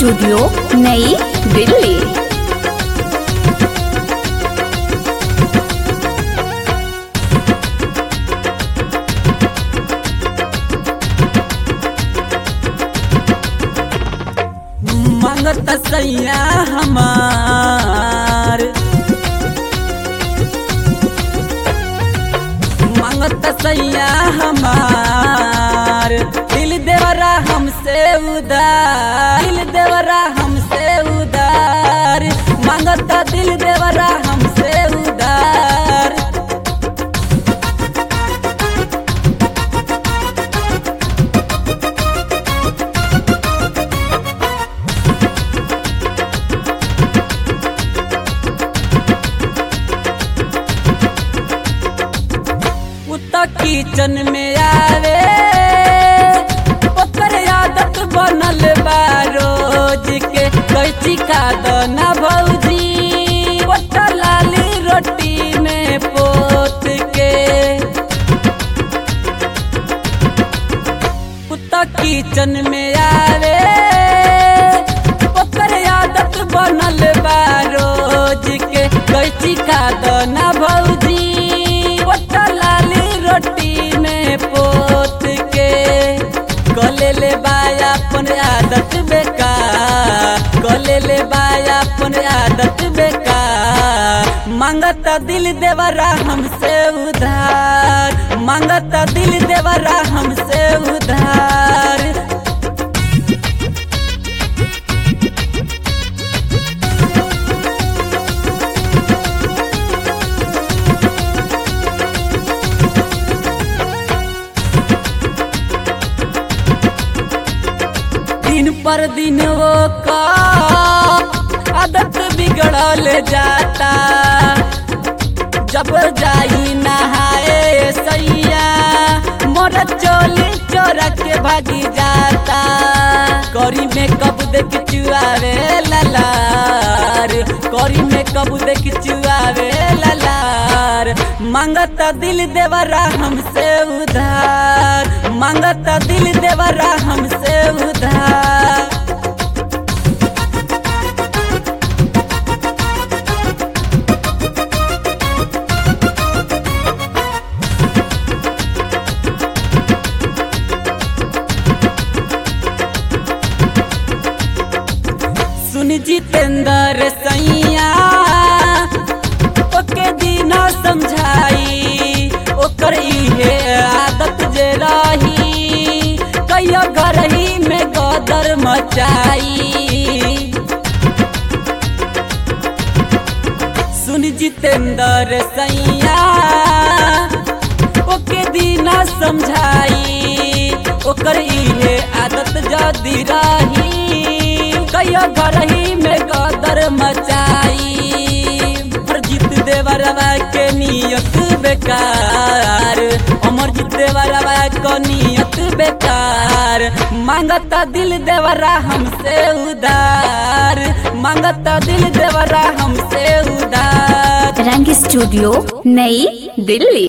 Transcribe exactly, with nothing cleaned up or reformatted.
Studio नई दिल्ली। मांगत सैया हमार मांगत सैया हमार दिल देवरा हमसे उधार दिल देवरा हमसे उधार मांगत दिल देवरा हमसे उधार। किचन में आवे ओकर आदत बनल बा रोज के कैची का दाना भौजी ओटा लाली रोटी में पोत के कुत्ता किचन में आवे ओकर आदत बनल बा रोज के कैची का दाना भौजी ओटा लाली रोटी में पोत के गले ले बाया अपन आदत बेकार गले ले बाया अपन आदत बेकार मांगता दिल देवरा हमसे उधार मांगता दिल देवरा हमसे उधार। दिन पर दिन वो का आदत बिगड़ल जाता जब जाई नहाए सैया मोर चोली चोरा के भागी जाता करी में कब देख चुआवे ललार करी में कब देख चुआवे ललार मांगता दिल देवरा हमसे उधार मांगता दिल देवरा हमसे उधार। सुन जितेंद्र सैया ओके दीना समझाई ओकर इहे आदत जे रही कहियो घर ही में गदर मचाई। सुन जितेंद्र सैया ओके दीना समझाई ओकर इहे आदत जदी रही कहियो घर ही में गदर मचाई। जीत देवरवा के नियत बेकार अमर जीत देवरवा को नियत बेकार मांगता दिल देवरा हमसे उधार मांगता दिल देवरा हमसे उधार। रंग स्टूडियो नई दिल्ली।